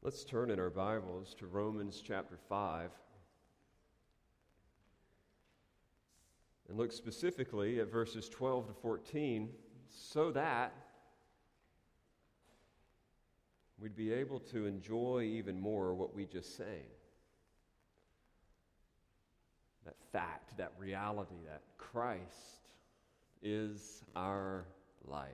Let's turn in our Bibles to Romans chapter 5 and look specifically at verses 12 to 14 so that we'd be able to enjoy even more what we just sang. That fact, that reality, that Christ is our life.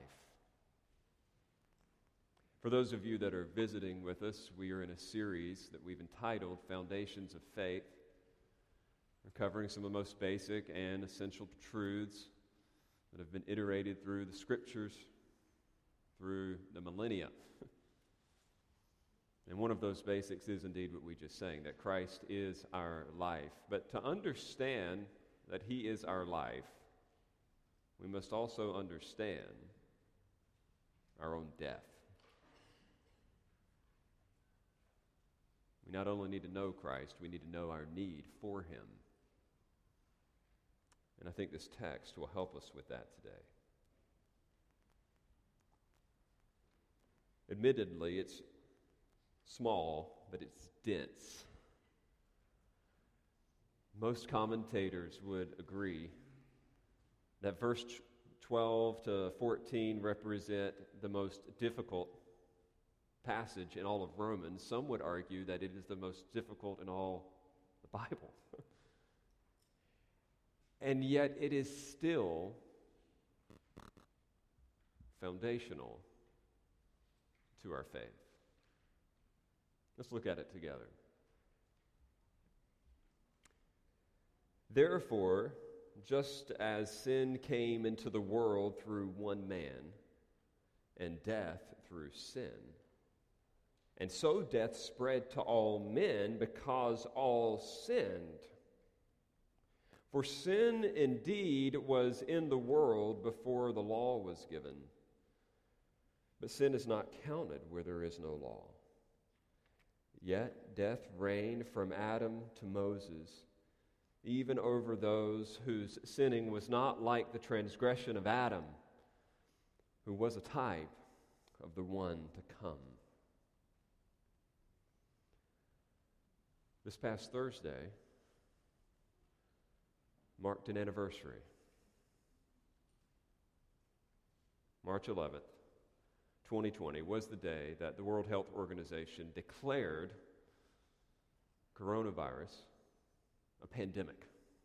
For those of you that are visiting with us, we are in a series that we've entitled Foundations of Faith. We're covering some of the most basic and essential truths that have been iterated through the Scriptures, through the millennia. And one of those basics is indeed what we just sang, that Christ is our life. But to understand that He is our life, we must also understand our own death. We not only need to know Christ, we need to know our need for Him. And I think this text will help us with that today. Admittedly, it's small, but it's dense. Most commentators would agree that verse 12 to 14 represent the most difficult passage in all of Romans. Some would argue that it is the most difficult in all the Bible. And yet it is still foundational to our faith. Let's look at it together. Therefore, just as sin came into the world through one man, and death through sin, and so death spread to all men because all sinned. For sin indeed was in the world before the law was given, but sin is not counted where there is no law. Yet death reigned from Adam to Moses, even over those whose sinning was not like the transgression of Adam, who was a type of the one to come. This past Thursday marked an anniversary. March 11th, 2020 was the day that the World Health Organization declared coronavirus a pandemic.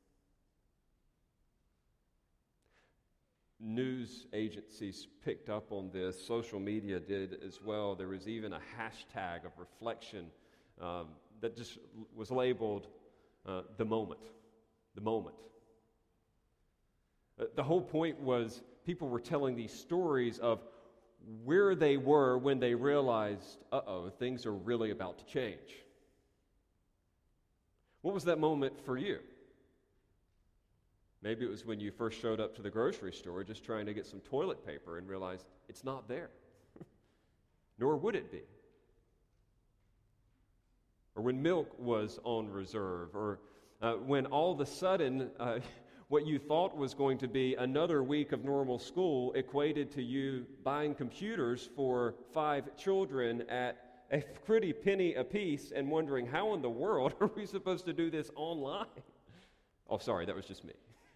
News agencies picked up on this. Social media did as well. There was even a hashtag of reflection that just was labeled the moment. The moment. The whole point was people were telling these stories of where they were when they realized, things are really about to change. What was that moment for you? Maybe it was when you first showed up to the grocery store just trying to get some toilet paper and realized it's not there. Nor would it be. Or when milk was on reserve, or when all of a sudden what you thought was going to be another week of normal school equated to you buying computers for 5 children at a pretty penny apiece and wondering how in the world are we supposed to do this online? Oh, sorry, that was just me.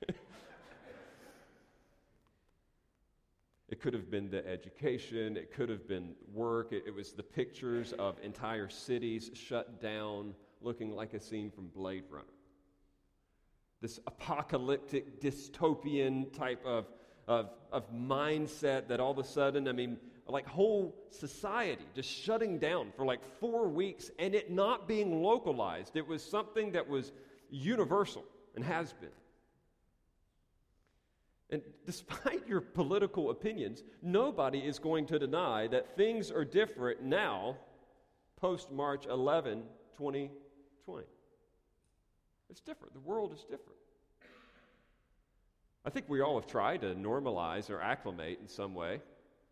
It could have been the education, it could have been work, it was the pictures of entire cities shut down looking like a scene from Blade Runner. This apocalyptic, dystopian type of mindset that all of a sudden, like whole society just shutting down for like 4 weeks and it not being localized. It was something that was universal and has been. And despite your political opinions, nobody is going to deny that things are different now, post-March 11, 2020. It's different. The world is different. I think we all have tried to normalize or acclimate in some way.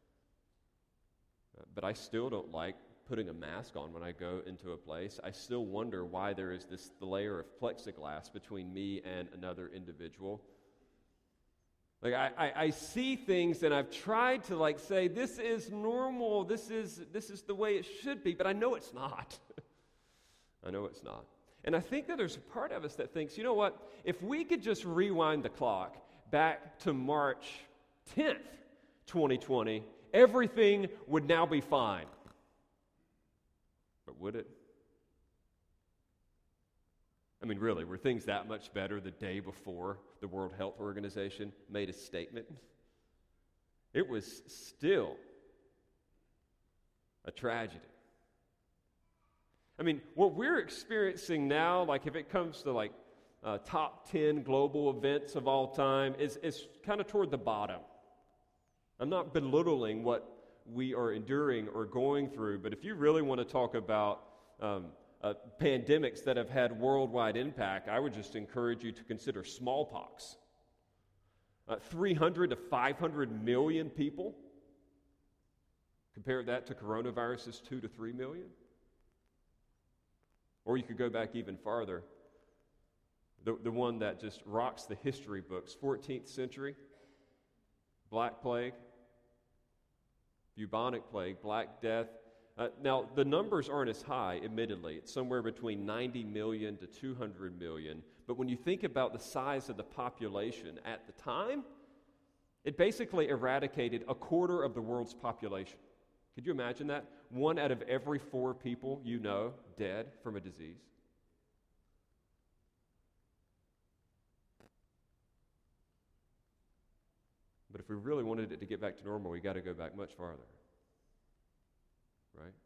But I still don't like putting a mask on when I go into a place. I still wonder why there is this layer of plexiglass between me and another individual. Like I see things and I've tried to like say, this is normal, this is the way it should be, but I know it's not. I know it's not. And I think that there's a part of us that thinks, you know what, if we could just rewind the clock back to March 10th, 2020, everything would now be fine. But would it? I mean, really, were things that much better the day before the World Health Organization made a statement? It was still a tragedy. I mean, what we're experiencing now, like if it comes to like top 10 global events of all time, is kind of toward the bottom. I'm not belittling what we are enduring or going through, but if you really want to talk about pandemics that have had worldwide impact, I would just encourage you to consider smallpox. 300 to 500 million people. Compare that to coronavirus's 2 to 3 million. Or you could go back even farther. The one that just rocks the history books, 14th century, Black Plague, bubonic plague, Black Death. Now, the numbers aren't as high, admittedly. It's somewhere between 90 million to 200 million. But when you think about the size of the population at the time, it basically eradicated a quarter of the world's population. Could you imagine that? 1 out of every 4 people you know dead from a disease. But if we really wanted it to get back to normal, we got to go back much farther. Right?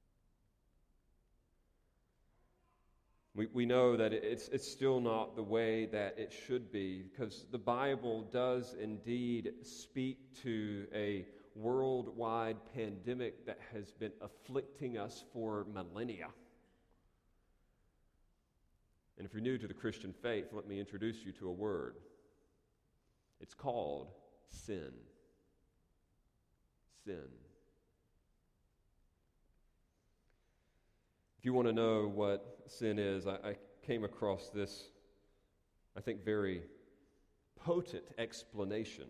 We know that it's still not the way that it should be, because the Bible does indeed speak to a worldwide pandemic that has been afflicting us for millennia. And if you're new to the Christian faith, let me introduce you to a word. It's called sin. Sin. If you want to know what sin is, I came across this, I think, very potent explanation.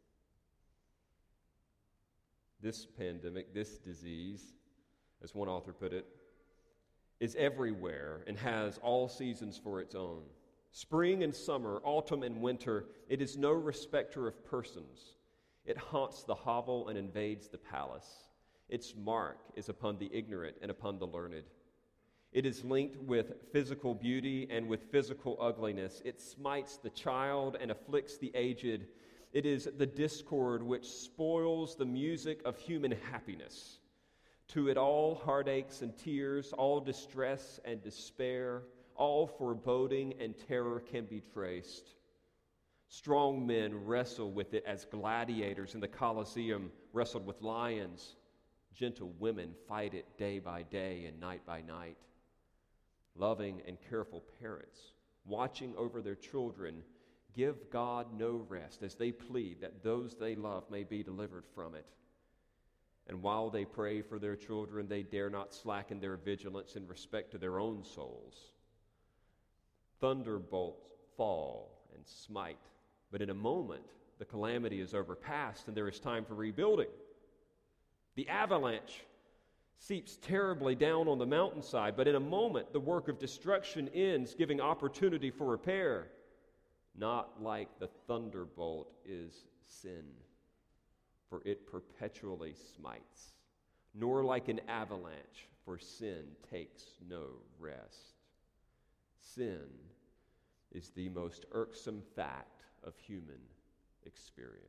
This pandemic, this disease, as one author put it, is everywhere and has all seasons for its own. Spring and summer, autumn and winter, it is no respecter of persons. It haunts the hovel and invades the palace. Its mark is upon the ignorant and upon the learned. It is linked with physical beauty and with physical ugliness. It smites the child and afflicts the aged. It is the discord which spoils the music of human happiness. To it all heartaches and tears, all distress and despair, all foreboding and terror can be traced. Strong men wrestle with it as gladiators in the Colosseum wrestled with lions. Gentle women fight it day by day and night by night. Loving and careful parents, watching over their children, give God no rest as they plead that those they love may be delivered from it. And while they pray for their children, they dare not slacken their vigilance in respect to their own souls. Thunderbolts fall and smite, but in a moment the calamity is overpast and there is time for rebuilding. The avalanche seeps terribly down on the mountainside, but in a moment the work of destruction ends, giving opportunity for repair. Not like the thunderbolt is sin, for it perpetually smites, nor like an avalanche, for sin takes no rest. Sin is the most irksome fact of human experience.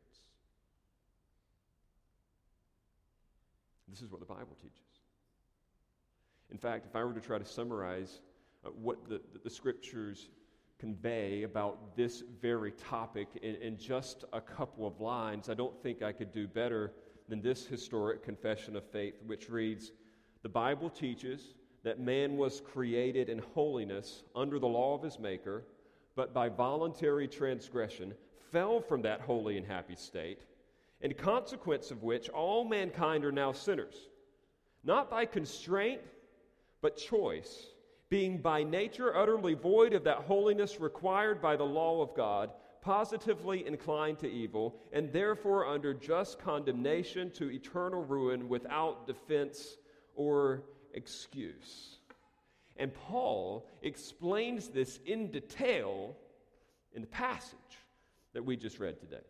This is what the Bible teaches. In fact, if I were to try to summarize what the Scriptures convey about this very topic in just a couple of lines, I don't think I could do better than this historic confession of faith, which reads, "The Bible teaches that man was created in holiness under the law of his Maker, but by voluntary transgression fell from that holy and happy state, in consequence of which all mankind are now sinners, not by constraint, but choice, being by nature utterly void of that holiness required by the law of God, positively inclined to evil, and therefore under just condemnation to eternal ruin without defense or excuse. And Paul explains this in detail in the passage that we just read today.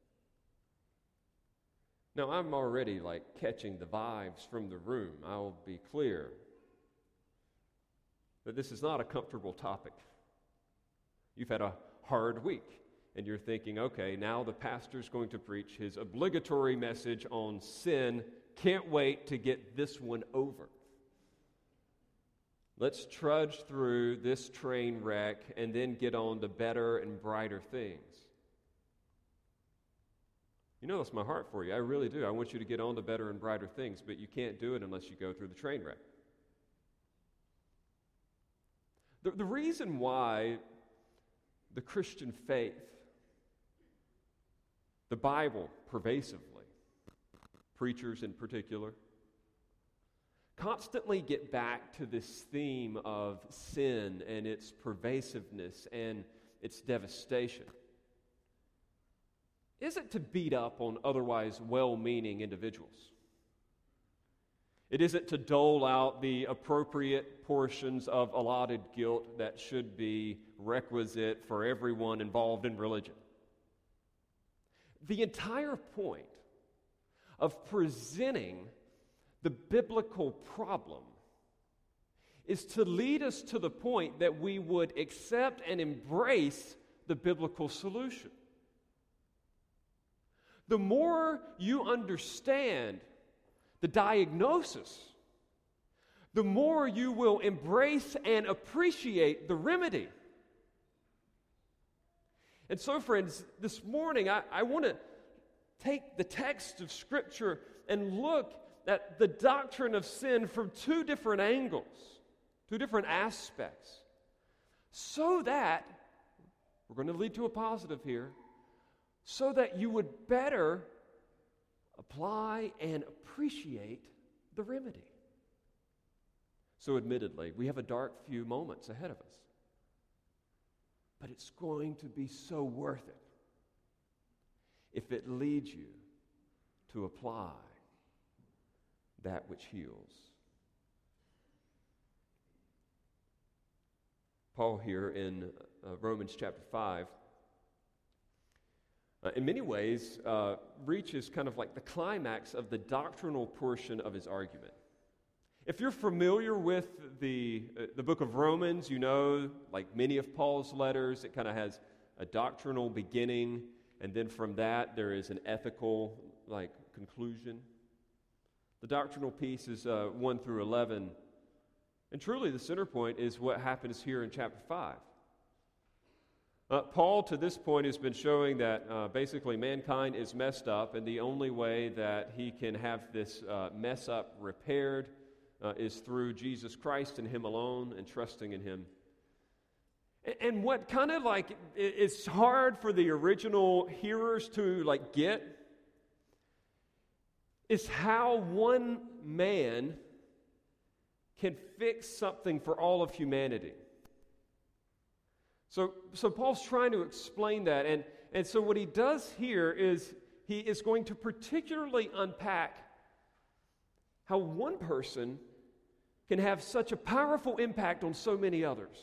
Now, I'm already catching the vibes from the room. I'll be clear that this is not a comfortable topic. You've had a hard week, and you're thinking, okay, now the pastor's going to preach his obligatory message on sin. Can't wait to get this one over. Let's trudge through this train wreck and then get on to better and brighter things. You know, that's my heart for you. I really do. I want you to get on to better and brighter things, but you can't do it unless you go through the train wreck. The reason why the Christian faith, the Bible pervasively, preachers in particular, constantly get back to this theme of sin and its pervasiveness and its devastation isn't to beat up on otherwise well-meaning individuals. It isn't to dole out the appropriate portions of allotted guilt that should be requisite for everyone involved in religion. The entire point of presenting the biblical problem is to lead us to the point that we would accept and embrace the biblical solution. The more you understand the diagnosis, the more you will embrace and appreciate the remedy. And so, friends, this morning I want to take the text of Scripture and look at the doctrine of sin from two different angles, two different aspects, so that, we're going to lead to a positive here, so that you would better apply and appreciate the remedy. So admittedly, we have a dark few moments ahead of us. But it's going to be so worth it if it leads you to apply that which heals. Paul here in Romans chapter 5, in many ways, reaches kind of like the climax of the doctrinal portion of his argument. If you're familiar with the book of Romans, you know, like many of Paul's letters, it kind of has a doctrinal beginning, and then from that there is an ethical conclusion. The doctrinal piece is 1 through 11, and truly the center point is what happens here in chapter 5. Paul, to this point, has been showing that basically mankind is messed up, and the only way that he can have this mess up repaired is through Jesus Christ and Him alone, and trusting in Him. And what kind of it's hard for the original hearers to get is how one man can fix something for all of humanity. So Paul's trying to explain that, and so what he does here is he is going to particularly unpack how one person can have such a powerful impact on so many others.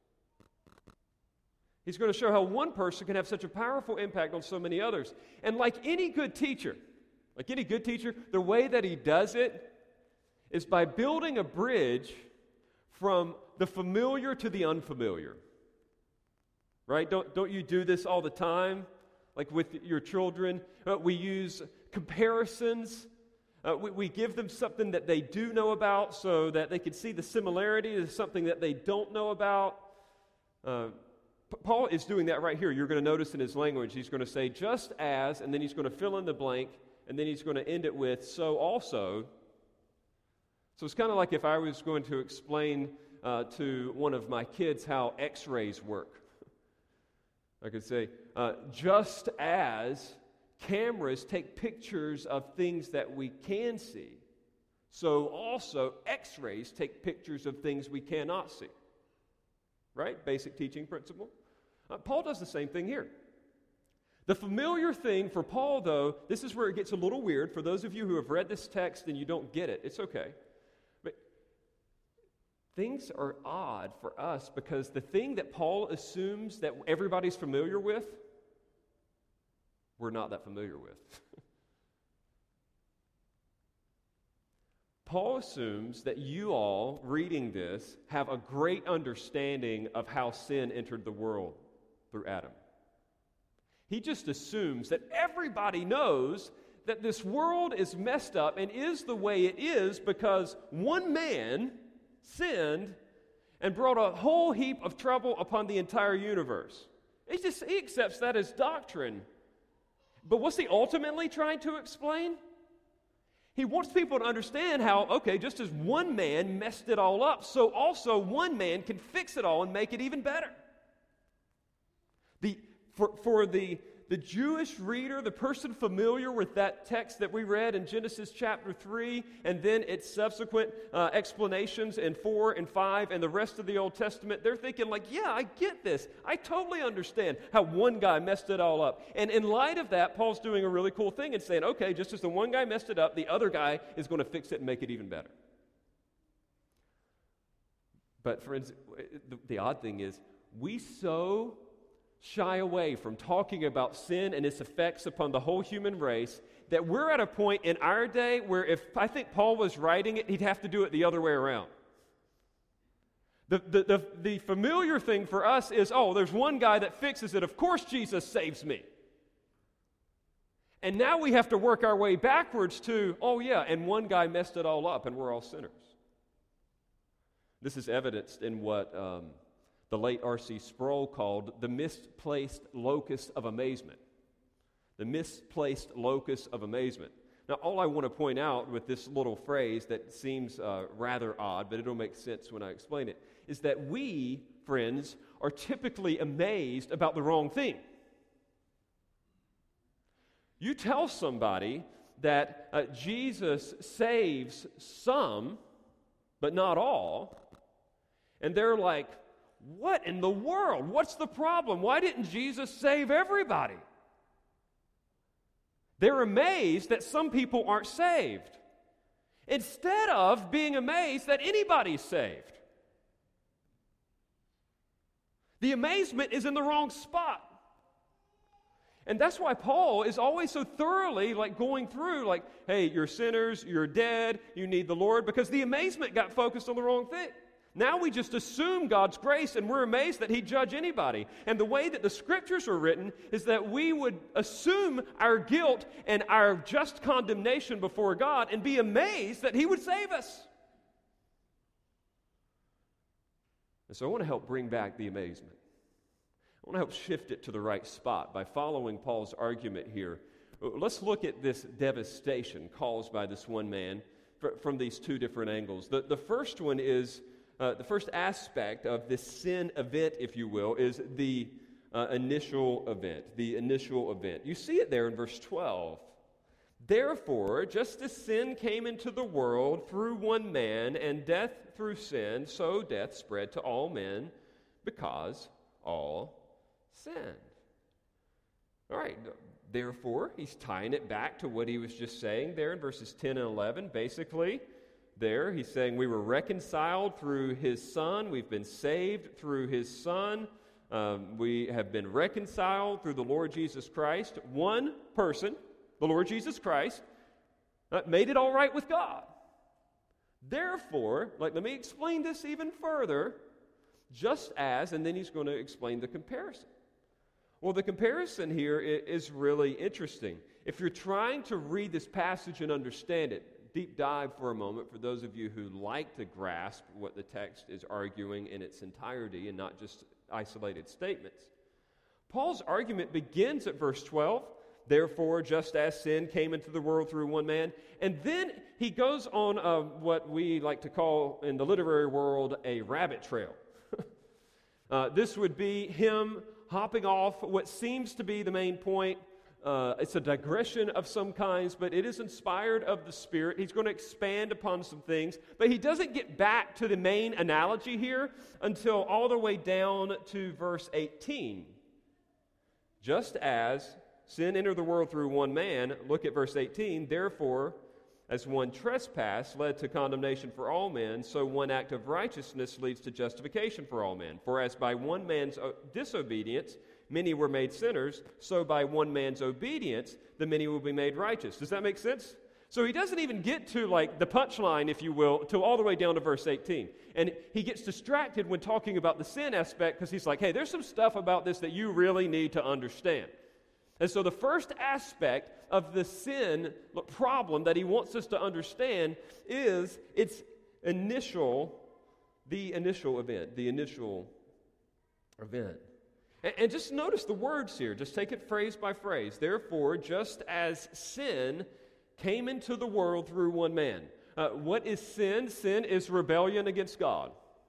He's going to show how one person can have such a powerful impact on so many others. And like any good teacher, the way that he does it is by building a bridge from the familiar to the unfamiliar. Right? Don't you do this all the time? Like with your children, we use comparisons. We give them something that they do know about so that they can see the similarity to something that they don't know about. Paul is doing that right here. You're going to notice in his language, he's going to say, just as, and then he's going to fill in the blank, and then he's going to end it with, so also. So it's kind of like if I was going to explain to one of my kids how x-rays work. I could say, just as cameras take pictures of things that we can see, so also x-rays take pictures of things we cannot see. Right? Basic teaching principle. Paul does the same thing here. The familiar thing for Paul, though, this is where it gets a little weird. For those of you who have read this text and you don't get it, it's okay. But things are odd for us because the thing that Paul assumes that everybody's familiar with, we're not that familiar with. Paul assumes that you all, reading this, have a great understanding of how sin entered the world through Adam. He just assumes that everybody knows that this world is messed up and is the way it is because one man sinned and brought a whole heap of trouble upon the entire universe. He accepts that as doctrine. But what's he ultimately trying to explain? He wants people to understand how, okay, just as one man messed it all up, so also one man can fix it all and make it even better. For the Jewish reader, the person familiar with that text that we read in Genesis chapter 3, and then its subsequent explanations in 4 and 5 and the rest of the Old Testament, they're thinking like, yeah, I get this. I totally understand how one guy messed it all up. And in light of that, Paul's doing a really cool thing and saying, okay, just as the one guy messed it up, the other guy is going to fix it and make it even better. But friends, the odd thing is, we so shy away from talking about sin and its effects upon the whole human race that we're at a point in our day where if I think Paul was writing it, he'd have to do it the other way around. The familiar thing for us is, oh, there's one guy that fixes it. Of course Jesus saves me. And now we have to work our way backwards to, oh yeah, and one guy messed it all up and we're all sinners. This is evidenced in what the late R.C. Sproul called the misplaced locus of amazement. The misplaced locus of amazement. Now, all I want to point out with this little phrase that seems rather odd, but it'll make sense when I explain it, is that we, friends, are typically amazed about the wrong thing. You tell somebody that Jesus saves some, but not all, and they're like, what in the world? What's the problem? Why didn't Jesus save everybody? They're amazed that some people aren't saved, instead of being amazed that anybody's saved. The amazement is in the wrong spot. And that's why Paul is always so thoroughly going through hey, you're sinners, you're dead, you need the Lord, because the amazement got focused on the wrong thing. Now we just assume God's grace and we're amazed that He'd judge anybody. And the way that the Scriptures are written is that we would assume our guilt and our just condemnation before God and be amazed that He would save us. And so I want to help bring back the amazement. I want to help shift it to the right spot by following Paul's argument here. Let's look at this devastation caused by this one man from these two different angles. The first one is the first aspect of this sin event, if you will, is the initial event. The initial event. You see it there in verse 12. Therefore, just as sin came into the world through one man, and death through sin, so death spread to all men because all sinned. All right, therefore, he's tying it back to what he was just saying there in verses 10 and 11. Basically, there he's saying we were reconciled through His Son. We've been saved through His Son. We have been reconciled through the Lord Jesus Christ. One person, the Lord Jesus Christ, made it all right with God. Therefore, let me explain this even further, just as, and then he's going to explain the comparison. Well, the comparison here is really interesting. If you're trying to read this passage and understand it, deep dive for a moment for those of you who like to grasp what the text is arguing in its entirety and not just isolated statements. Paul's argument begins at verse 12. Therefore, just as sin came into the world through one man. And then he goes on what we like to call in the literary world a rabbit trail. This would be him hopping off what seems to be the main point. It's a digression of some kinds, but it is inspired of the Spirit. He's going to expand upon some things, but he doesn't get back to the main analogy here until all the way down to verse 18. Just as Sin entered the world through one man. Look at verse 18. Therefore, as one trespass led to condemnation for all men, so one act of righteousness leads to justification for all men. For as by one man's disobedience many were made sinners, so by one man's obedience the many will be made righteous. Does that make sense? So he doesn't even get to like the punchline, if you will, till all the way down to verse 18. And he gets distracted when talking about the sin aspect because he's like, hey, there's some stuff about this that you really need to understand. And so the first aspect of the sin problem that he wants us to understand is the initial event. And just notice the words here. Just take it phrase by phrase. Therefore, just as sin came into the world through one man. What is sin? Sin is rebellion against God.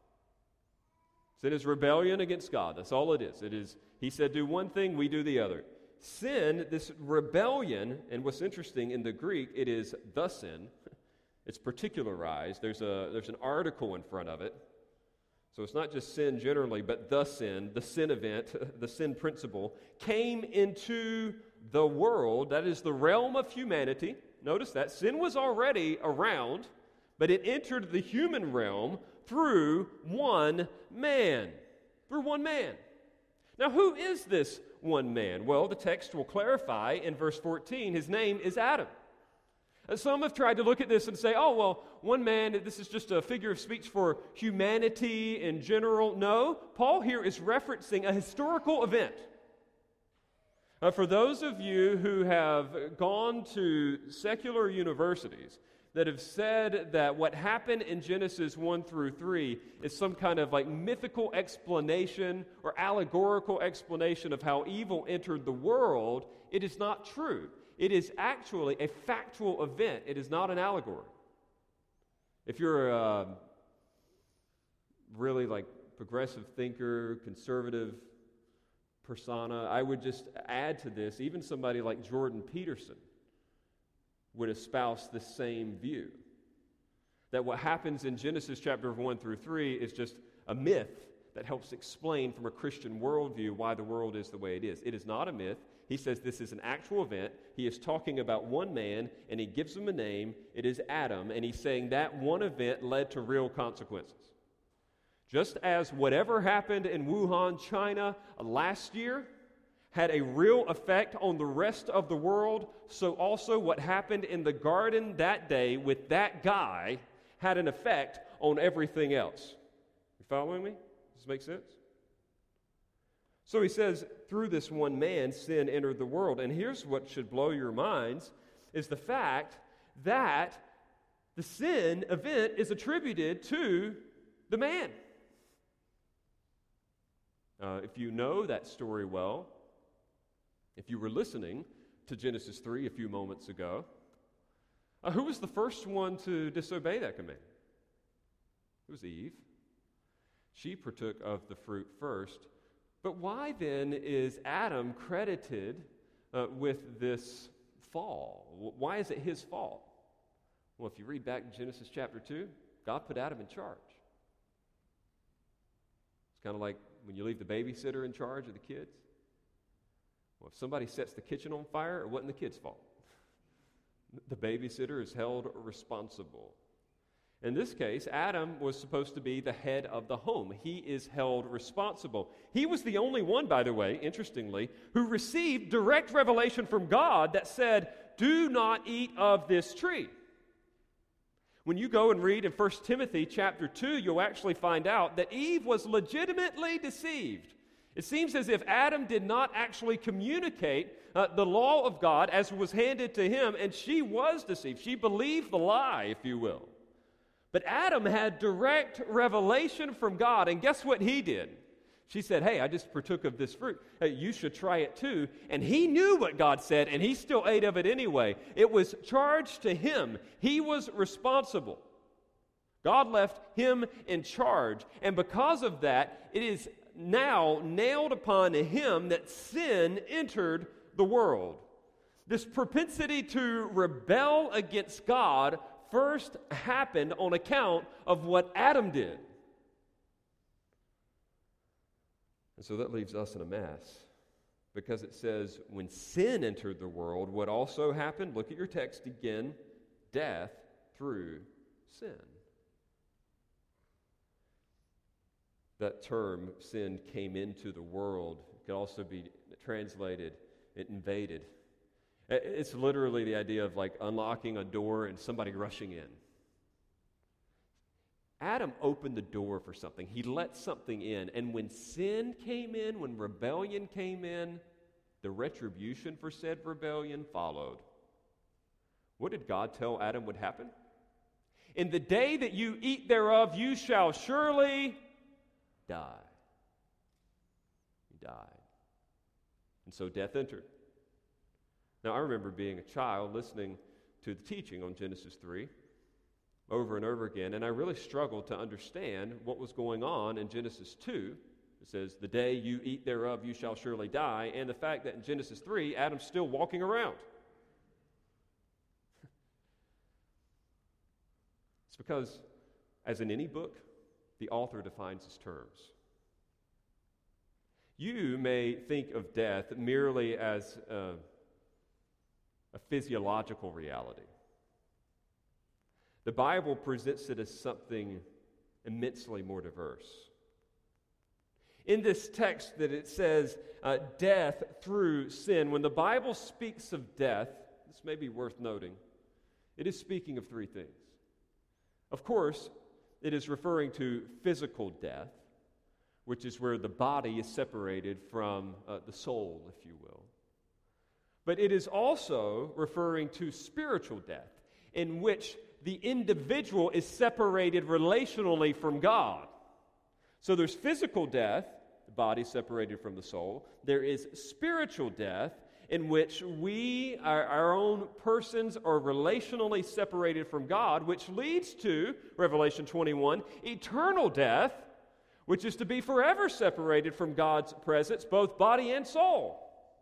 Sin is rebellion against God. That's all it is. It is, he said, do one thing, we do the other. Sin, this rebellion, and what's interesting in the Greek, it is the sin. It's particularized. There's an article in front of it. So it's not just sin generally, but the sin event, the sin principle, came into the world. That is the realm of humanity. Notice that. Sin was already around, but it entered the human realm through one man. Through one man. Now, who is this one man? Well, the text will clarify in verse 14. His name is Adam. And some have tried to look at this and say, oh, well, one man, this is just a figure of speech for humanity in general. No, Paul here is referencing a historical event. For those of you who have gone to secular universities that have said that what happened in Genesis 1 through 3 is some kind of like mythical explanation or allegorical explanation of how evil entered the world, it is not true. It is actually a factual event. It is not an allegory. If you're a really like progressive thinker, conservative persona, I would just add to this, even somebody like Jordan Peterson would espouse the same view. That what happens in Genesis chapter 1 through 3 is just a myth that helps explain from a Christian worldview why the world is the way it is. It is not a myth. He says this is an actual event. He is talking about one man, and he gives him a name. It is Adam, and he's saying that one event led to real consequences. Just as whatever happened in Wuhan, China last year had a real effect on the rest of the world, so also what happened in the garden that day with that guy had an effect on everything else. You following me? Does this make sense? So he says, through this one man, sin entered the world. And here's what should blow your minds, is the fact that the sin event is attributed to the man. If you know that story well, if you were listening to Genesis 3 a few moments ago, who was the first one to disobey that command? It was Eve. She partook of the fruit first. But why then is Adam credited with this fall? Why is it his fault? Well, if you read back in Genesis chapter 2, God put Adam in charge. It's kind of like when you leave the babysitter in charge of the kids. Well, if somebody sets the kitchen on fire, it wasn't the kid's fault. The babysitter is held responsible. In this case, Adam was supposed to be the head of the home. He is held responsible. He was the only one, by the way, interestingly, who received direct revelation from God that said, do not eat of this tree. When you go and read in 1 Timothy chapter 2, you'll actually find out that Eve was legitimately deceived. It seems as if Adam did not actually communicate the law of God as was handed to him, and she was deceived. She believed the lie, if you will. But Adam had direct revelation from God, and guess what he did? She said, hey, I just partook of this fruit. Hey, you should try it too. And he knew what God said, and he still ate of it anyway. It was charged to him. He was responsible. God left him in charge. And because of that, it is now nailed upon him that sin entered the world. This propensity to rebel against God first happened on account of what Adam did. And so that leaves us in a mess. Because it says, when sin entered the world, what also happened? Look at your text again. Death through sin. That term, sin came into the world, could also be translated, it invaded. It's literally the idea of like unlocking a door and somebody rushing in. Adam opened the door for something. He let something in. And when sin came in, when rebellion came in, the retribution for said rebellion followed. What did God tell Adam would happen? In the day that you eat thereof, you shall surely die. He died. And so death entered. Now, I remember being a child listening to the teaching on Genesis 3 over and over again, and I really struggled to understand what was going on in Genesis 2. It says, the day you eat thereof, you shall surely die, and the fact that in Genesis 3, Adam's still walking around. It's because, as in any book, the author defines his terms. You may think of death merely as a physiological reality. The Bible presents it as something immensely more diverse. In this text that it says death through sin, when the Bible speaks of death, this may be worth noting, it is speaking of three things. Of course, it is referring to physical death, which is where the body is separated from the soul, if you will. But it is also referring to spiritual death, in which the individual is separated relationally from God. So there's physical death, the body separated from the soul. There is spiritual death, in which we, our own persons, are relationally separated from God, which leads to, Revelation 21, eternal death, which is to be forever separated from God's presence, both body and soul.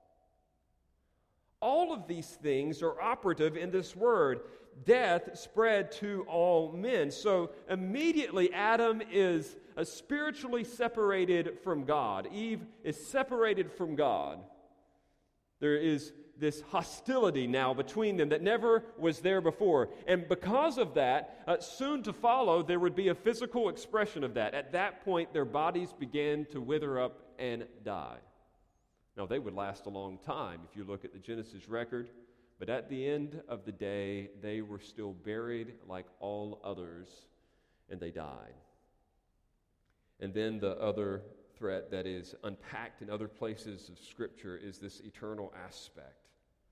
All of these things are operative in this word. Death spread to all men. So immediately Adam is spiritually separated from God. Eve is separated from God. There is this hostility now between them that never was there before. And because of that, soon to follow, there would be a physical expression of that. At that point, their bodies began to wither up and die. Now, they would last a long time if you look at the Genesis record, but at the end of the day, they were still buried like all others, and they died. And then the other threat that is unpacked in other places of Scripture is this eternal aspect.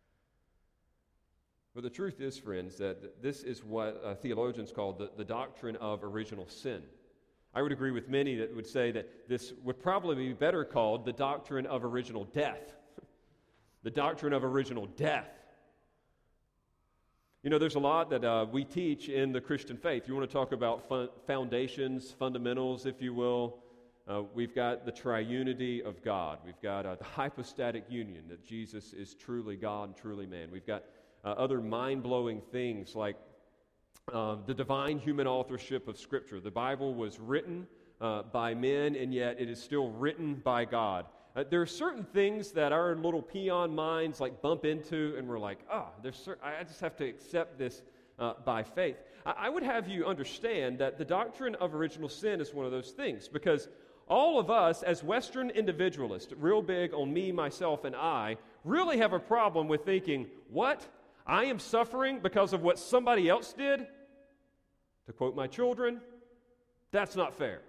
But the truth is, friends, that this is what theologians call the doctrine of original sin. I would agree with many that would say that this would probably be better called the doctrine of original death. The doctrine of original death. You know, there's a lot that we teach in the Christian faith. You want to talk about foundations, fundamentals, if you will. We've got the triunity of God. We've got the hypostatic union, that Jesus is truly God and truly man. We've got other mind-blowing things like the divine human authorship of Scripture. The Bible was written by men, and yet it is still written by God. There are certain things that our little peon minds like bump into, and we're like, I just have to accept this by faith. I would have you understand that the doctrine of original sin is one of those things, because all of us as Western individualists, real big on me, myself, and I, really have a problem with thinking, what? I am suffering because of what somebody else did? To quote my children, that's not fair.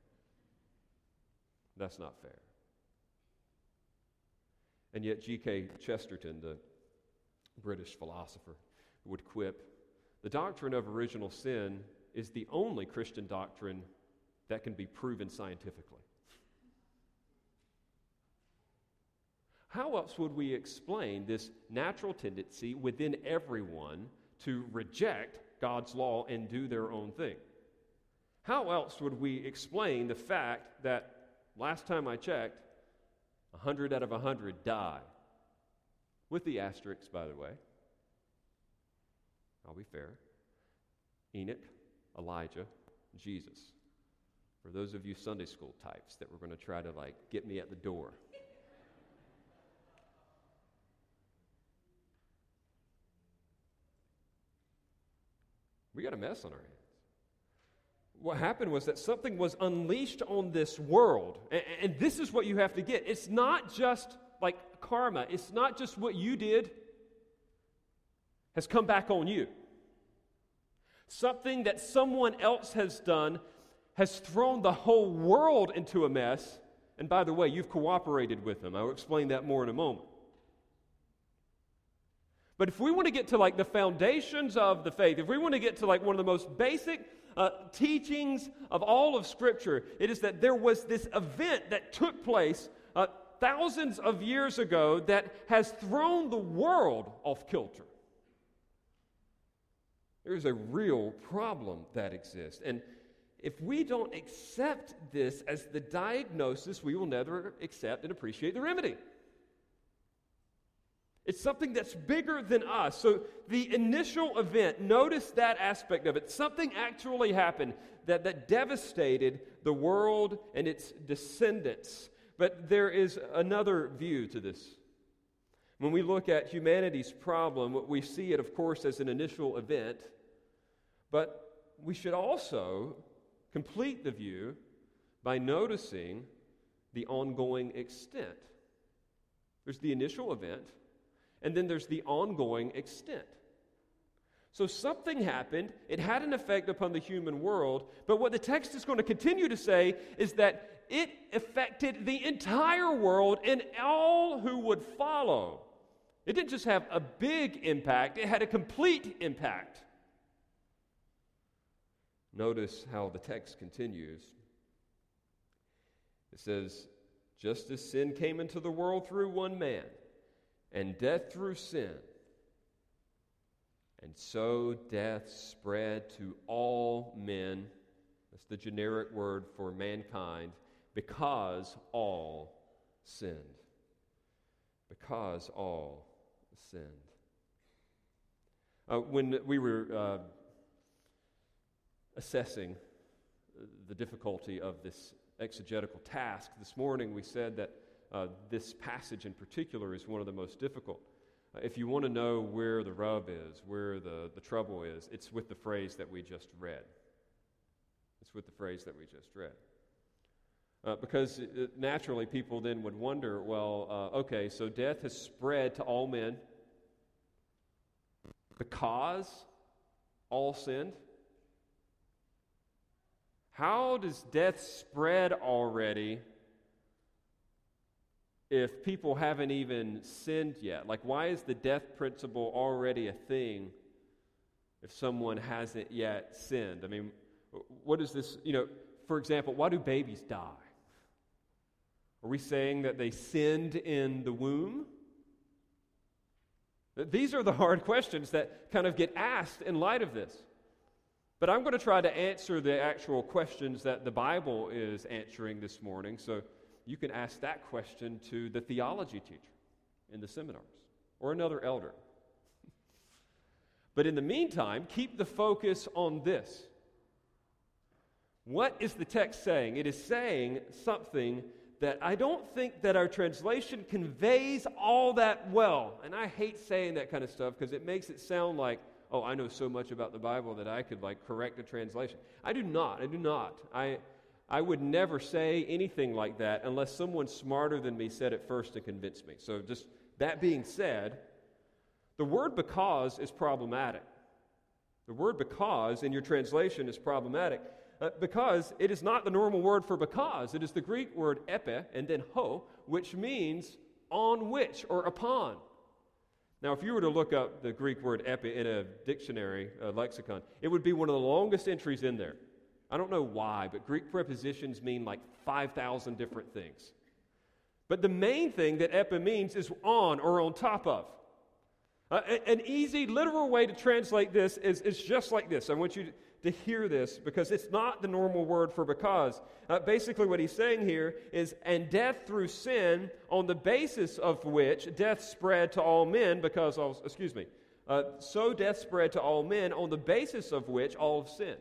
That's not fair. And yet G.K. Chesterton, the British philosopher, would quip, the doctrine of original sin is the only Christian doctrine that can be proven scientifically. How else would we explain this natural tendency within everyone to reject God's law and do their own thing? How else would we explain the fact that, last time I checked, 100 out of 100 die? With the asterisks, by the way. I'll be fair. Enoch, Elijah, Jesus. For those of you Sunday school types that were going to try to get me at the door. we got a mess on our hands. What happened was that something was unleashed on this world. And this is what you have to get. It's not just like karma. It's not just what you did has come back on you. Something that someone else has done has thrown the whole world into a mess. And by the way, you've cooperated with them. I'll explain that more in a moment. But if we want to get to like the foundations of the faith, if we want to get to like one of the most basic teachings of all of Scripture, it is that there was this event that took place thousands of years ago that has thrown the world off kilter. There's a real problem that exists. And if we don't accept this as the diagnosis, we will never accept and appreciate the remedy. It's something that's bigger than us. So the initial event, notice that aspect of it. Something actually happened that devastated the world and its descendants. But there is another view to this. When we look at humanity's problem, we see it, of course, as an initial event. But we should also complete the view by noticing the ongoing extent. There's the initial event, and then there's the ongoing extent. So something happened, it had an effect upon the human world, but what the text is going to continue to say is that it affected the entire world and all who would follow. It didn't just have a big impact, it had a complete impact. Notice how the text continues. It says, just as sin came into the world through one man, and death through sin, and so death spread to all men. That's the generic word for mankind, because all sinned. Because all sinned. When we were assessing the difficulty of this exegetical task, this morning we said that this passage in particular is one of the most difficult. If you want to know where the rub is, where the trouble is, it's with the phrase that we just read. It's with the phrase that we just read. Because naturally people then would wonder, well, okay, so death has spread to all men because all sinned. How does death spread already if people haven't even sinned yet? Like, why is the death principle already a thing if someone hasn't yet sinned? I mean, what is this, for example, why do babies die? Are we saying that they sinned in the womb? These are the hard questions that kind of get asked in light of this. But I'm going to try to answer the actual questions that the Bible is answering this morning. So you can ask that question to the theology teacher in the seminars or another elder. But in the meantime, keep the focus on this. What is the text saying? It is saying something that I don't think that our translation conveys all that well. And I hate saying that kind of stuff because it makes it sound like, oh, I know so much about the Bible that I could correct a translation. I do not. I would never say anything like that unless someone smarter than me said it first to convince me. So just that being said, the word because is problematic. The word because in your translation is problematic because it is not the normal word for because. It is the Greek word epi and then ho, which means on which or upon. Now, if you were to look up the Greek word epi in a dictionary, a lexicon, it would be one of the longest entries in there. I don't know why, but Greek prepositions mean 5,000 different things. But the main thing that epi means is on or on top of. An easy, literal way to translate this is just like this. I want you to hear this because it's not the normal word for because. Basically what he's saying here is, and death through sin, on the basis of which death spread to all men because, so death spread to all men on the basis of which all have sinned.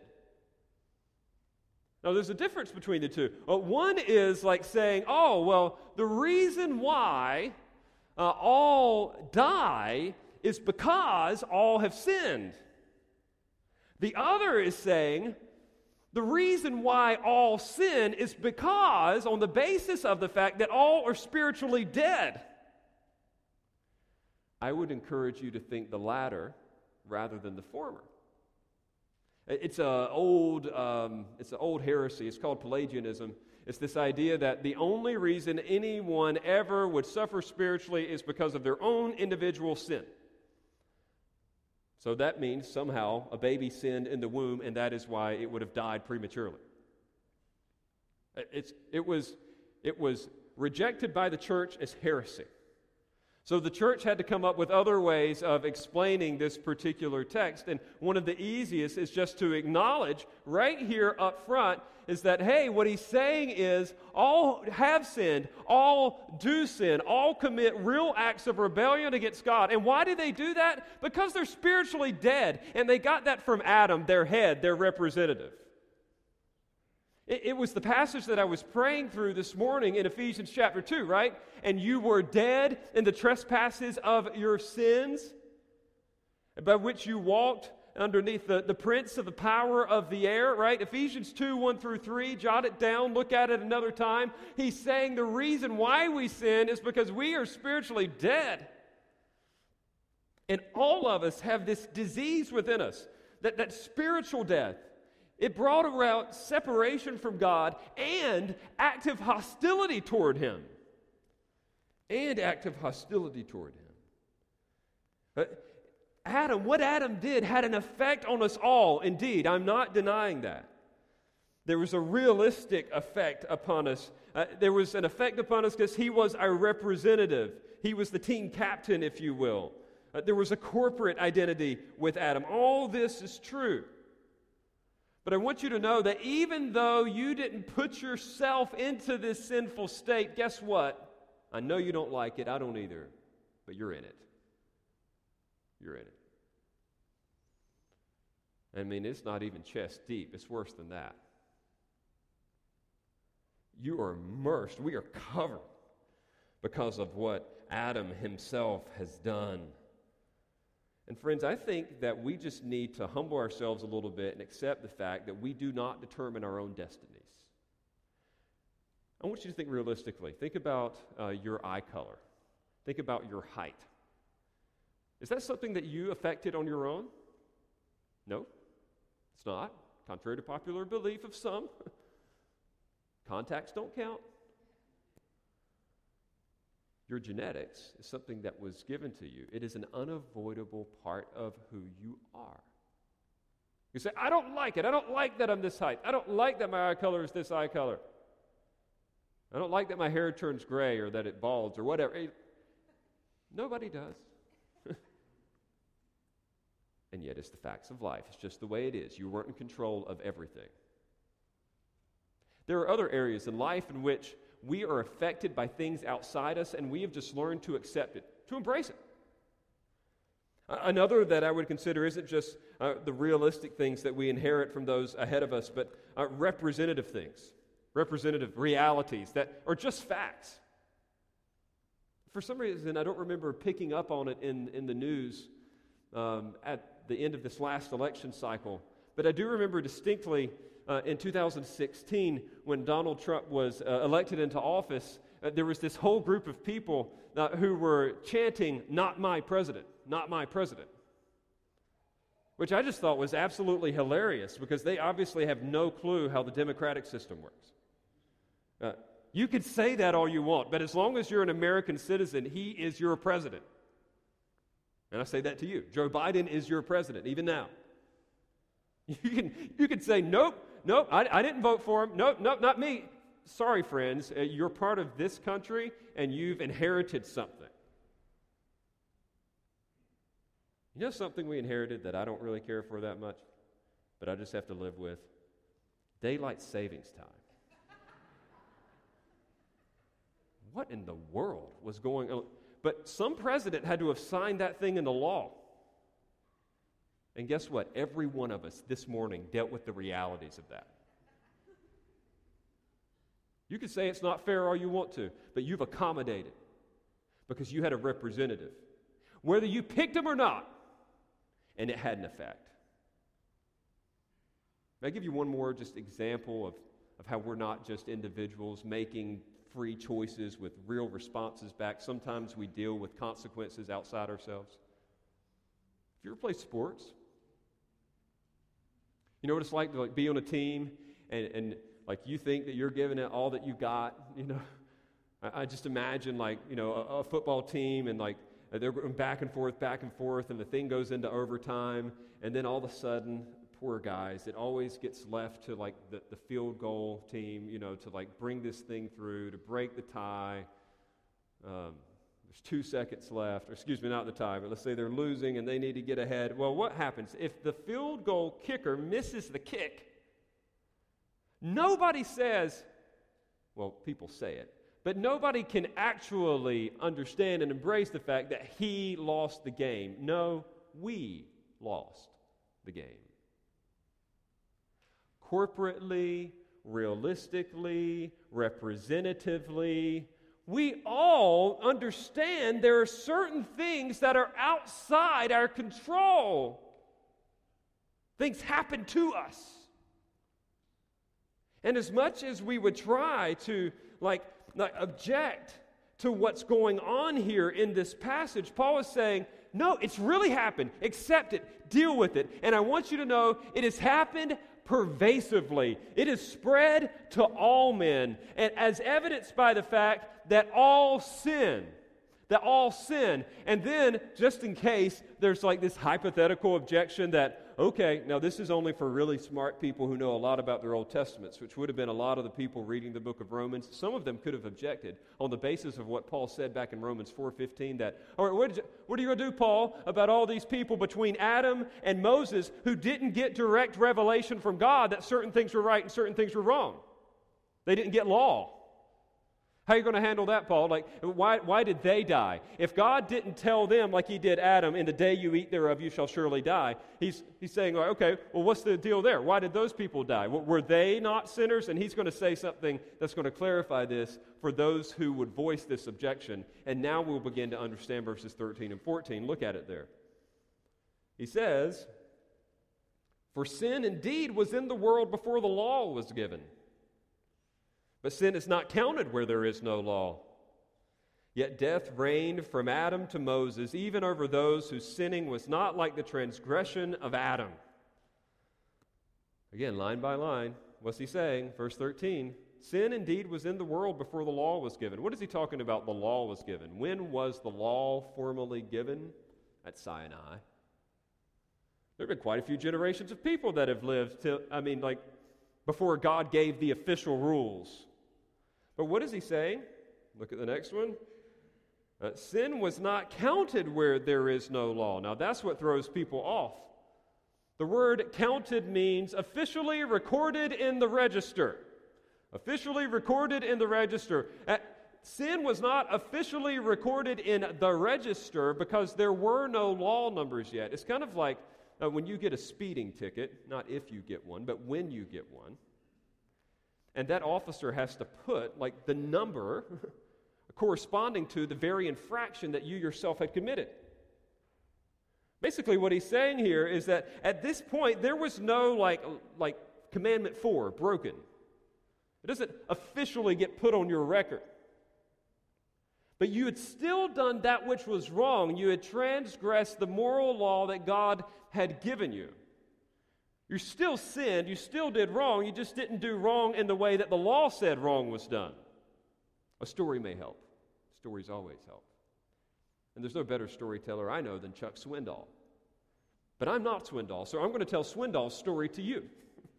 Now there's a difference between the two. One is like saying, oh, well, the reason why all die is because all have sinned. The other is saying the reason why all sin is because, on the basis of the fact that all are spiritually dead. I would encourage you to think the latter rather than the former. It's an old heresy. It's called Pelagianism. It's this idea that the only reason anyone ever would suffer spiritually is because of their own individual sin. So that means somehow a baby sinned in the womb, and that is why it would have died prematurely. It was rejected by the church as heresy. So the church had to come up with other ways of explaining this particular text. And one of the easiest is just to acknowledge right here up front is that, hey, what he's saying is all have sinned, all do sin, all commit real acts of rebellion against God. And why do they do that? Because they're spiritually dead. And they got that from Adam, their head, their representative. It was the passage that I was praying through this morning in Ephesians chapter 2, right? And you were dead in the trespasses of your sins, by which you walked underneath the prince of the power of the air, right? Ephesians 2, 1 through 3, jot it down, look at it another time. He's saying the reason why we sin is because we are spiritually dead. And all of us have this disease within us, that spiritual death. It brought about separation from God and active hostility toward Him. What Adam did had an effect on us all. Indeed, I'm not denying that. There was a realistic effect upon us. There was an effect upon us because he was our representative. He was the team captain, if you will. There was a corporate identity with Adam. All this is true. But I want you to know that even though you didn't put yourself into this sinful state, guess what? I know you don't like it. I don't either. But you're in it. You're in it. I mean, it's not even chest deep. It's worse than that. You are immersed. We are covered because of what Adam himself has done. And friends, I think that we just need to humble ourselves a little bit and accept the fact that we do not determine our own destinies. I want you to think realistically. Think about your eye color. Think about your height. Is that something that you affected on your own? No, it's not. Contrary to popular belief of some. Contacts don't count. Your genetics is something that was given to you. It is an unavoidable part of who you are. You say, I don't like it. I don't like that I'm this height. I don't like that my eye color is this eye color. I don't like that my hair turns gray or that it balds or whatever. Nobody does. And yet it's the facts of life. It's just the way it is. You weren't in control of everything. There are other areas in life in which we are affected by things outside us, and we have just learned to accept it, to embrace it. Another that I would consider isn't just the realistic things that we inherit from those ahead of us, but representative things, representative realities that are just facts. For some reason, I don't remember picking up on it in the news at the end of this last election cycle, but I do remember distinctly in 2016, when Donald Trump was elected into office, there was this whole group of people who were chanting, "Not my president, not my president," which I just thought was absolutely hilarious because they obviously have no clue how the democratic system works. You could say that all you want, but as long as you're an American citizen, he is your president. And I say that to you. Joe Biden is your president, even now. You can say, nope, I didn't vote for him. Nope, not me. Sorry, friends, you're part of this country and you've inherited something. You know something we inherited that I don't really care for that much, but I just have to live with? Daylight savings time. What in the world was going on? But some president had to have signed that thing into law. And guess what? Every one of us this morning dealt with the realities of that. You can say it's not fair all you want to, but you've accommodated because you had a representative, whether you picked him or not, and it had an effect. I'll give you one more just example of how we're not just individuals making free choices with real responses back. Sometimes we deal with consequences outside ourselves. If you ever play sports, you know what it's like to be on a team and like you think that you're giving it all that you got, you know. I just imagine a football team and they're going back and forth, and the thing goes into overtime, and then all of a sudden, poor guys, it always gets left to the field goal team, to bring this thing through, to break the tie. There's 2 seconds left, or excuse me, not the tie, but let's say they're losing and they need to get ahead. Well, what happens? If the field goal kicker misses the kick, nobody says, well, people say it, but nobody can actually understand and embrace the fact that he lost the game. No, we lost the game. Corporately, realistically, representatively, we all understand there are certain things that are outside our control. Things happen to us. And as much as we would try to object to what's going on here in this passage, Paul is saying, no, it's really happened. Accept it. Deal with it. And I want you to know it has happened pervasively. It is spread to all men, and as evidenced by the fact that all sin. And then, just in case there's this hypothetical objection that, okay, now this is only for really smart people who know a lot about their Old Testaments, which would have been a lot of the people reading the book of Romans. Some of them could have objected on the basis of what Paul said back in Romans 4:15 that, all right, what are you going to do, Paul, about all these people between Adam and Moses who didn't get direct revelation from God that certain things were right and certain things were wrong? They didn't get law. How are you going to handle that, Paul? Why did they die? If God didn't tell them like he did Adam, in the day you eat thereof you shall surely die, he's saying, okay, well, what's the deal there? Why did those people die? Were they not sinners? And he's going to say something that's going to clarify this for those who would voice this objection. And now we'll begin to understand verses 13 and 14. Look at it there. He says, for sin indeed was in the world before the law was given. But sin is not counted where there is no law. Yet death reigned from Adam to Moses, even over those whose sinning was not like the transgression of Adam. Again, line by line, what's he saying? Verse 13, sin indeed was in the world before the law was given. What is he talking about the law was given? When was the law formally given? At Sinai. There have been quite a few generations of people that have lived before God gave the official rules. But what is he saying? Look at the next one. Sin was not counted where there is no law. Now that's what throws people off. The word counted means officially recorded in the register. Officially recorded in the register. Sin was not officially recorded in the register because there were no law numbers yet. It's kind of like when you get a speeding ticket, not if you get one, but when you get one. And that officer has to put the number corresponding to the very infraction that you yourself had committed. Basically what he's saying here is that at this point there was no commandment 4 broken. It doesn't officially get put on your record. But you had still done that which was wrong. You had transgressed the moral law that God had given you. You still sinned, you still did wrong, you just didn't do wrong in the way that the law said wrong was done. A story may help. Stories always help. And there's no better storyteller I know than Chuck Swindoll. But I'm not Swindoll, so I'm going to tell Swindoll's story to you.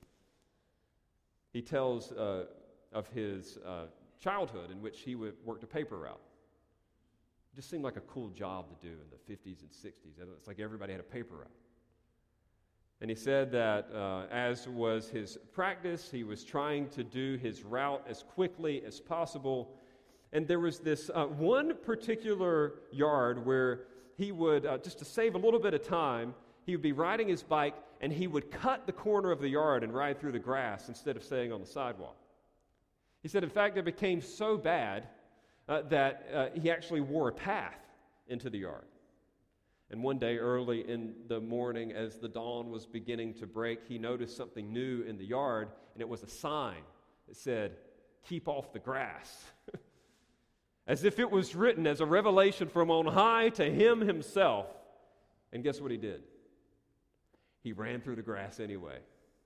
He tells of his childhood in which he worked a paper route. It just seemed like a cool job to do in the 50s and 60s. It's like everybody had a paper route. And he said that as was his practice, he was trying to do his route as quickly as possible. And there was this one particular yard where he would, just to save a little bit of time, he would be riding his bike and he would cut the corner of the yard and ride through the grass instead of staying on the sidewalk. He said, in fact, it became so bad that he actually wore a path into the yard. And one day early in the morning, as the dawn was beginning to break, he noticed something new in the yard, and it was a sign that said, "Keep off the grass." As if it was written as a revelation from on high to him himself. And guess what he did? He ran through the grass anyway.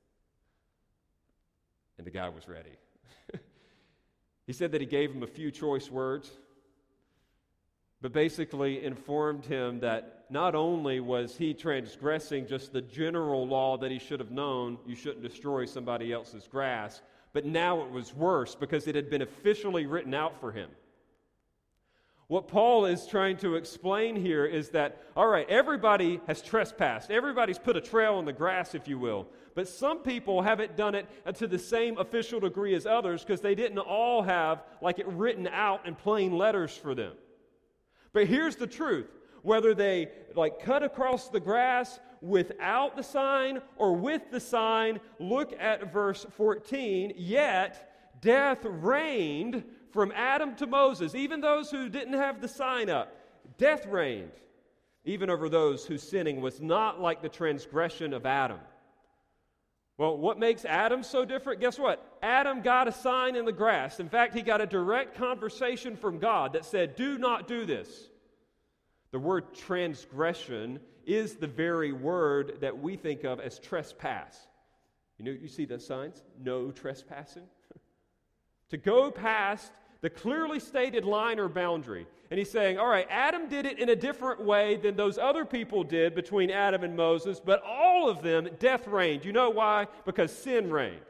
And the guy was ready. He said that he gave him a few choice words, but basically informed him that not only was he transgressing just the general law that he should have known, you shouldn't destroy somebody else's grass, but now it was worse because it had been officially written out for him. What Paul is trying to explain here is that, all right, everybody has trespassed. Everybody's put a trail in the grass, if you will. But some people haven't done it to the same official degree as others because they didn't all have like it written out in plain letters for them. But here's the truth. Whether they like cut across the grass without the sign or with the sign, look at verse 14. Yet death reigned from Adam to Moses, even those who didn't have the sign up. Death reigned, even over those whose sinning was not like the transgression of Adam. Well, what makes Adam so different? Guess what? Adam got a sign in the grass. In fact, he got a direct conversation from God that said, "Do not do this." The word transgression is the very word that we think of as trespass. You see those signs? No trespassing. To go past the clearly stated line or boundary. And he's saying, all right, Adam did it in a different way than those other people did between Adam and Moses, but all of them, death reigned. You know why? Because sin reigned.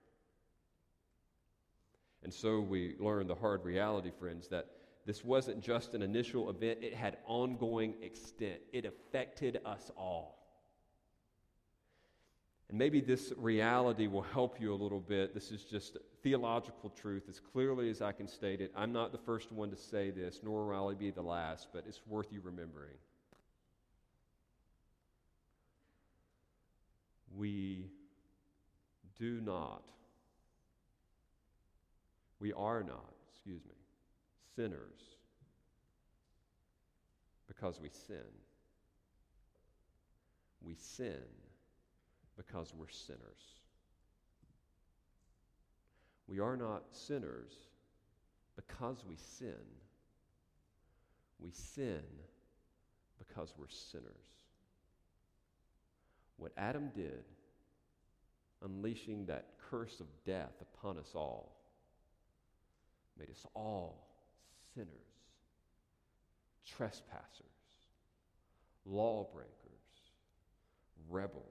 And so we learn the hard reality, friends, that this wasn't just an initial event, it had ongoing extent. It affected us all. And maybe this reality will help you a little bit. This is just theological truth as clearly as I can state it. I'm not the first one to say this, nor will I be the last, but it's worth you remembering. We are not, sinners because we sin. We sin because we're sinners. We are not sinners because we sin. We sin because we're sinners. What Adam did, unleashing that curse of death upon us all, made us all sinners, trespassers, lawbreakers, rebels.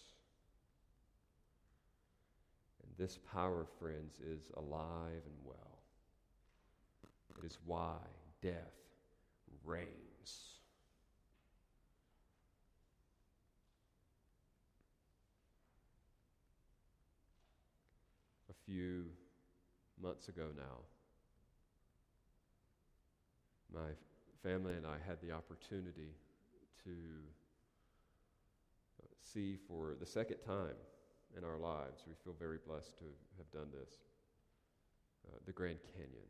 This power, friends, is alive and well. It is why death reigns. A few months ago now, my family and I had the opportunity to see for the second time in our lives. We feel very blessed to have done this. The Grand Canyon.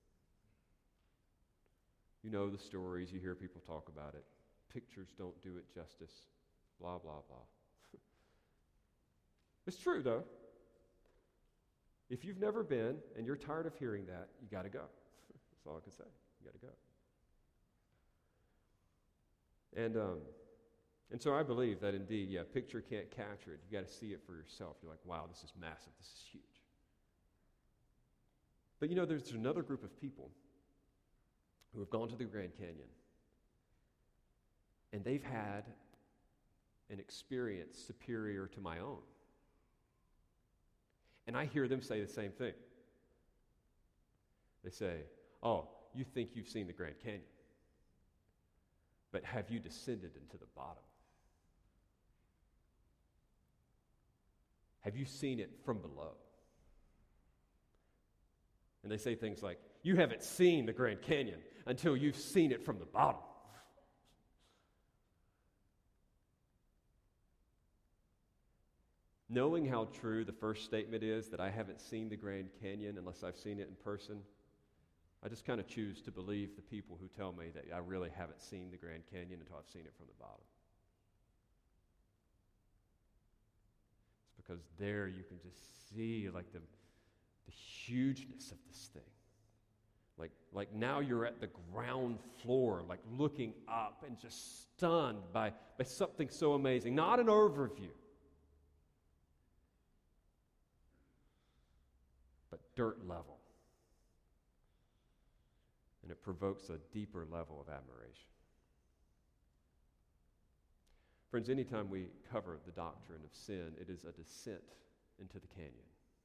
You know the stories, you hear people talk about it. Pictures don't do it justice. Blah, blah, blah. It's true, though. If you've never been and you're tired of hearing that, you got to go. That's all I can say. You got to go. And so I believe that indeed, picture can't capture it. You got to see it for yourself. You're like, wow, this is massive. This is huge. But there's another group of people who have gone to the Grand Canyon, and they've had an experience superior to my own. And I hear them say the same thing. They say, oh, you think you've seen the Grand Canyon, but have you descended into the bottom? Have you seen it from below? And they say things like, you haven't seen the Grand Canyon until you've seen it from the bottom. Knowing how true the first statement is that I haven't seen the Grand Canyon unless I've seen it in person, I just kind of choose to believe the people who tell me that I really haven't seen the Grand Canyon until I've seen it from the bottom. It's because there you can just see like the hugeness of this thing. Like now you're at the ground floor, like looking up and just stunned by something so amazing. Not an overview, but dirt level. And it provokes a deeper level of admiration. Friends, anytime we cover the doctrine of sin, it is a descent into the canyon.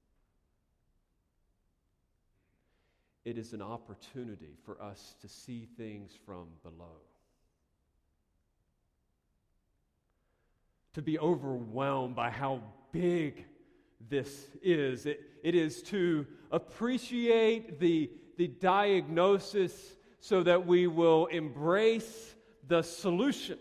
It is an opportunity for us to see things from below. To be overwhelmed by how big this is. It is to appreciate the diagnosis so that we will embrace the solution.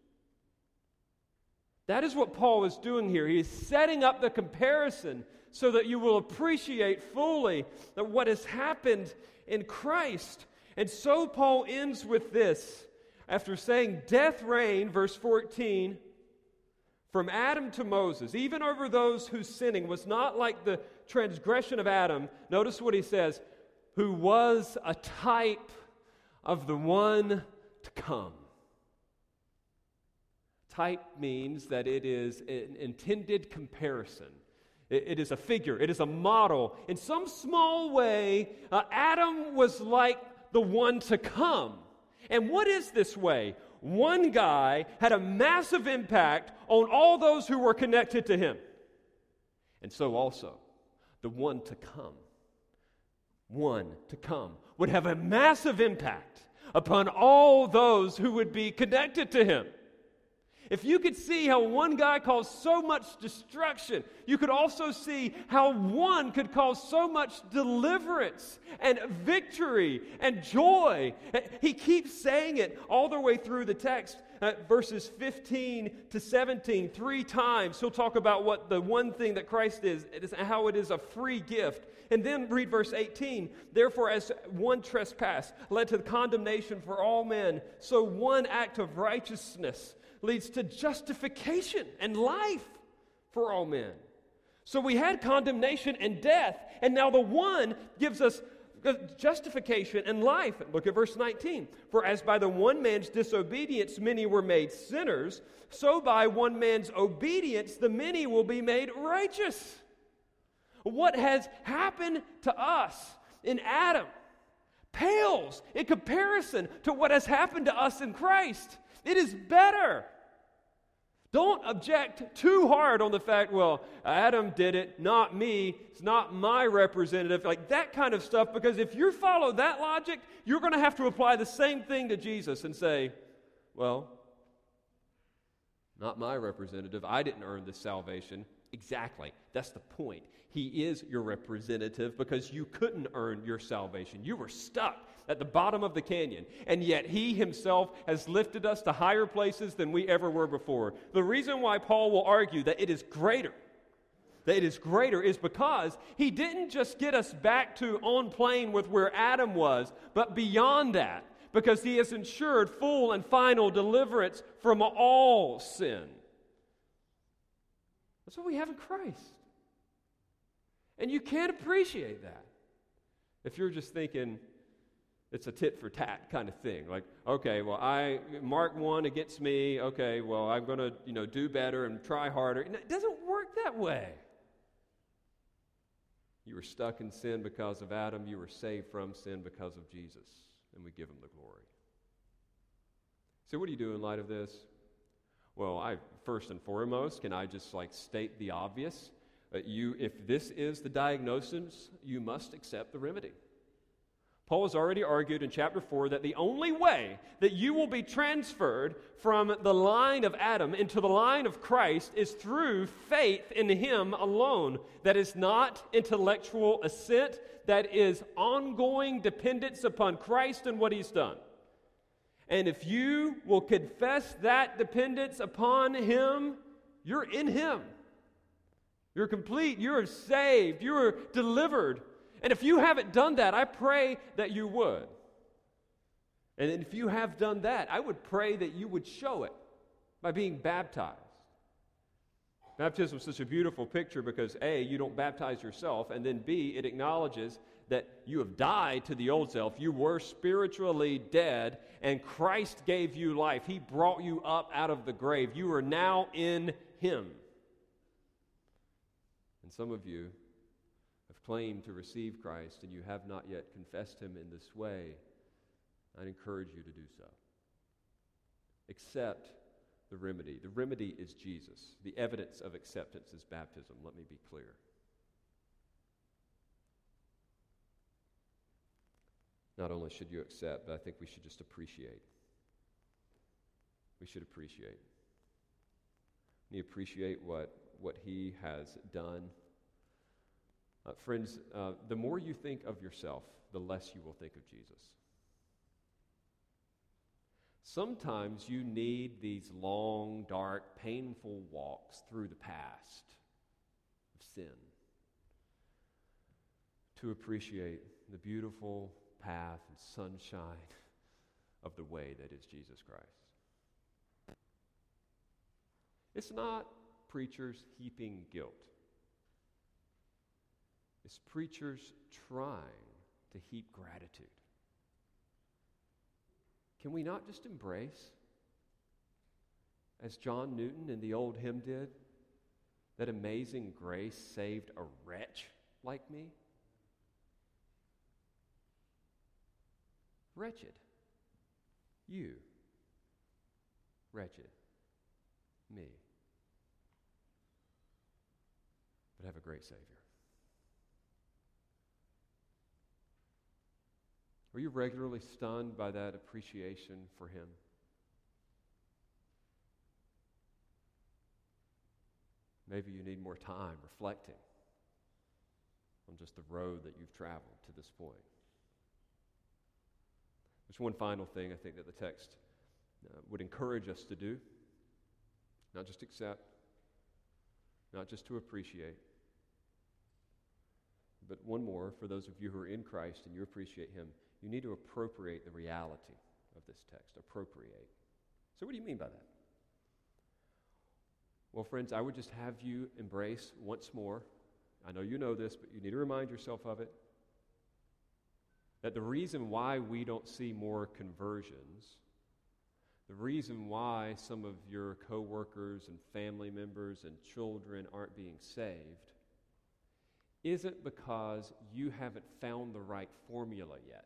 That is what Paul is doing here. He is setting up the comparison so that you will appreciate fully what has happened in Christ. And so Paul ends with this. After saying death reigned, verse 14, from Adam to Moses, even over those whose sinning was not like the transgression of Adam. Notice what he says, who was a type of the one to come. Type means that it is an intended comparison. It is a figure. It is a model. In some small way, Adam was like the one to come. And what is this way? One guy had a massive impact on all those who were connected to him. And so also, the one to come would have a massive impact upon all those who would be connected to him. If you could see how one guy caused so much destruction, you could also see how one could cause so much deliverance and victory and joy. He keeps saying it all the way through the text, verses 15 to 17, 3 times. He'll talk about what the one thing that Christ is, how it is a free gift. And then read verse 18. Therefore, as one trespass led to condemnation for all men, so one act of righteousness leads to justification and life for all men. So we had condemnation and death, and now the one gives us justification and life. Look at verse 19. For as by the one man's disobedience many were made sinners, so by one man's obedience the many will be made righteous. What has happened to us in Adam pales in comparison to what has happened to us in Christ. It is better. Don't object too hard on the fact, well, Adam did it, not me. It's not my representative. Like that kind of stuff, because if you follow that logic, you're going to have to apply the same thing to Jesus and say, well, not my representative. I didn't earn this salvation. Exactly. That's the point. He is your representative because you couldn't earn your salvation. You were stuck at the bottom of the canyon, and yet He Himself has lifted us to higher places than we ever were before. The reason why Paul will argue that it is greater is because He didn't just get us back to on plane with where Adam was, but beyond that, because He has ensured full and final deliverance from all sin. That's what we have in Christ. And you can't appreciate that if you're just thinking it's a tit for tat kind of thing. Like, okay, well, Mark won against me. Okay, well, I'm going to, do better and try harder. And it doesn't work that way. You were stuck in sin because of Adam. You were saved from sin because of Jesus. And we give Him the glory. So what do you do in light of this? Well, first and foremost, can I just state the obvious? If this is the diagnosis, you must accept the remedy. Paul has already argued in chapter 4 that the only way that you will be transferred from the line of Adam into the line of Christ is through faith in Him alone. That is not intellectual assent. That is ongoing dependence upon Christ and what He's done. And if you will confess that dependence upon Him, you're in Him. You're complete. You're saved. You're delivered. And if you haven't done that, I pray that you would. And if you have done that, I would pray that you would show it by being baptized. Baptism is such a beautiful picture because A, you don't baptize yourself, and then B, it acknowledges that you have died to the old self. You were spiritually dead, and Christ gave you life. He brought you up out of the grave. You are now in Him. And some of you have claimed to receive Christ, and you have not yet confessed Him in this way. I'd encourage you to do so. Accept the remedy. The remedy is Jesus. The evidence of acceptance is baptism. Let me be clear. Not only should you accept, but I think we should just appreciate. We should appreciate. We appreciate what He has done. Friends, the more you think of yourself, the less you will think of Jesus. Sometimes you need these long, dark, painful walks through the past of sin to appreciate the beautiful path and sunshine of the way that is Jesus Christ. It's not preachers heaping guilt. It's preachers trying to heap gratitude. Can we not just embrace, as John Newton in the old hymn did, that amazing grace saved a wretch like me? Wretched. You. Wretched. Me. But have a great Savior. Are you regularly stunned by that appreciation for Him? Maybe you need more time reflecting on just the road that you've traveled to this point. There's one final thing I think that the text would encourage us to do. Not just accept, not just to appreciate, but one more for those of you who are in Christ and you appreciate Him. You need to appropriate the reality of this text. Appropriate. So what do you mean by that? Well, friends, I would just have you embrace once more, I know you know this, but you need to remind yourself of it, that the reason why we don't see more conversions, the reason why some of your coworkers and family members and children aren't being saved, isn't because you haven't found the right formula yet.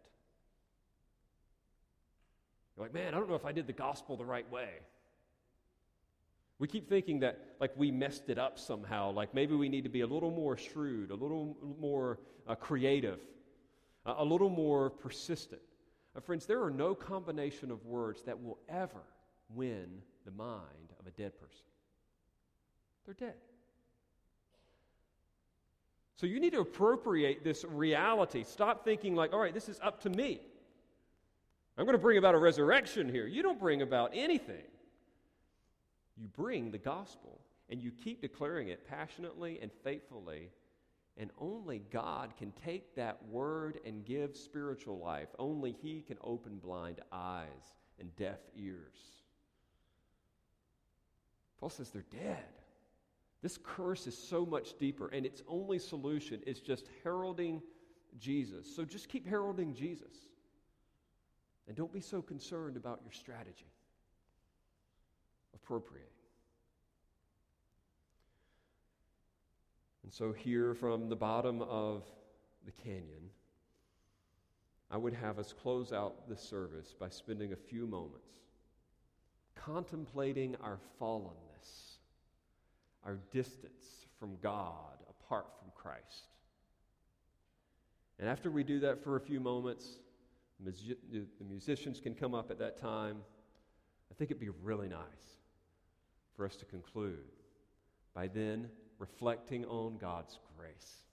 You're like, man, I don't know if I did the gospel the right way. We keep thinking that like we messed it up somehow, like maybe we need to be a little more shrewd, a little more creative, a little more persistent. Friends, there are no combination of words that will ever win the mind of a dead person. They're dead. So you need to appropriate this reality. Stop thinking like, all right, this is up to me. I'm going to bring about a resurrection here. You don't bring about anything. You bring the gospel, and you keep declaring it passionately and faithfully, and only God can take that word and give spiritual life. Only He can open blind eyes and deaf ears. Paul says they're dead. This curse is so much deeper, and its only solution is just heralding Jesus. So just keep heralding Jesus. And don't be so concerned about your strategy. Appropriate. And so here from the bottom of the canyon, I would have us close out this service by spending a few moments contemplating our fallenness, our distance from God apart from Christ. And after we do that for a few moments, the musicians can come up at that time. I think it'd be really nice for us to conclude by then reflecting on God's grace.